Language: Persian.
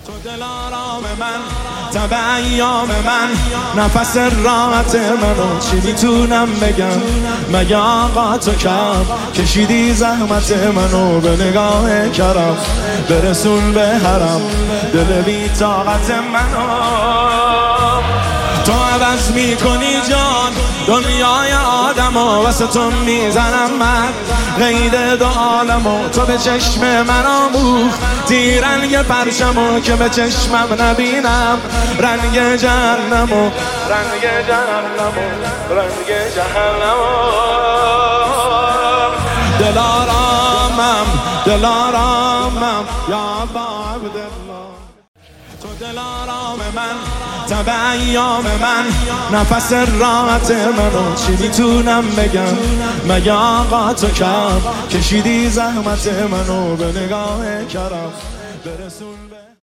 تو دلارام من، تب ایام من، نفس راحت منو چی میتونم بگم؟ مگه آقا تو کم کشیدی زحمت منو به نگاه کرم، برسون به حرم دل بی طاقت منو. تو عوض میکنی جان دنیای آدمو، واسه تو میزنم من غیر دو عالمو. تو به چشم من آموختی رنگ پرچمو که به چشمم نبینم رنگ جهنمو، رنگ جهنمو، رنگ جهنمو. دلارامم، دلارامم یا عبدالله. تو دلارام من، تب ایام من، نفس راحت منو چی میتونم بگم؟ مگه آقا تو کم کشیدی زحمت منو به نگاه کرم، برسون به